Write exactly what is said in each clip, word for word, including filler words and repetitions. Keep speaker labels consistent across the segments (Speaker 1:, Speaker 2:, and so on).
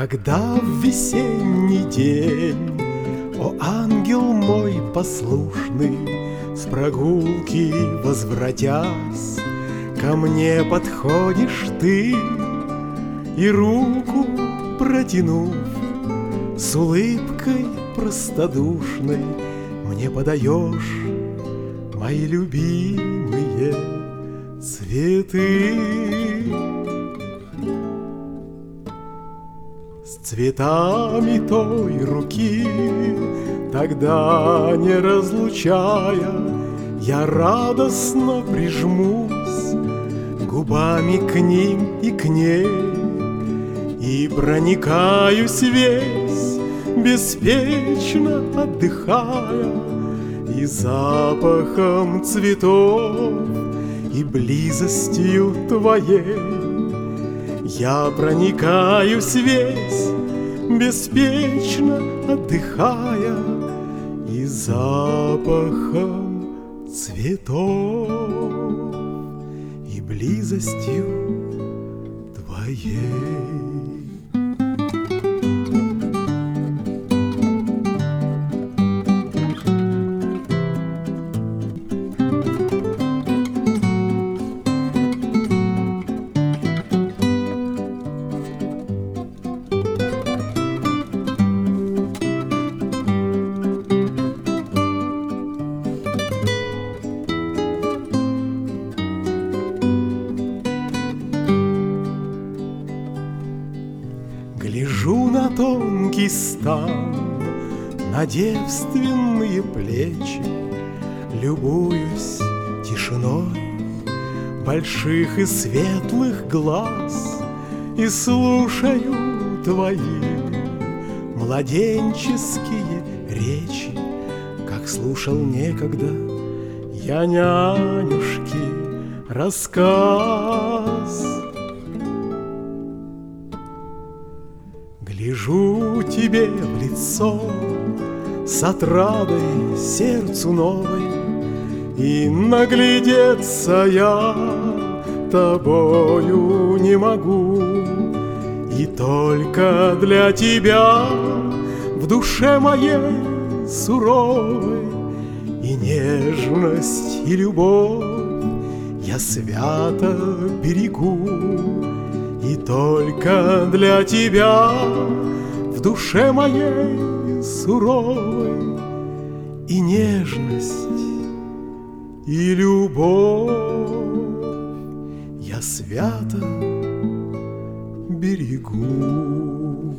Speaker 1: Когда в весенний день, о ангел мой послушный, с прогулки возвратясь, ко мне подходишь ты и, руку протянув, с улыбкой простодушной мне подаешь мои любимые цветы. С цветами той руки, тогда не разлучая, я радостно прижмусь губами к ним и к ней, и проникаюсь весь, беспечно отдыхая, и запахом цветов, и близостью твоей. Я проникаюсь весь, беспечно отдыхая, и запахом цветов, и близостью твоей. Гляжу на тонкий стан, на девственные плечи, любуюсь тишиной больших и светлых глаз и слушаю твои младенческие речи, как слушал некогда я нянюшки рассказ. Гляжу тебе в лицо с отрадой сердцу новой, и наглядеться я тобою не могу. И только для тебя в душе моей суровой и нежность, и любовь я свято берегу. И только для тебя в душе моей суровой и нежность, и любовь я свято берегу.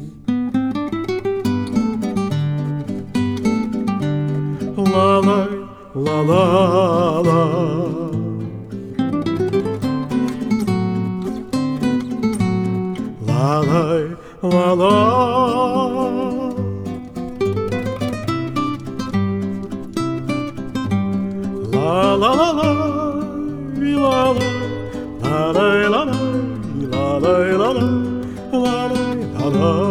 Speaker 1: Ла-лай, ла-ла-ла, ла-лай, ла-ла, ла-ла-ла-ла, ла-ла, ла-лай, ла-лай, ла-лай, ла-лай, ла-лай, ла-лай.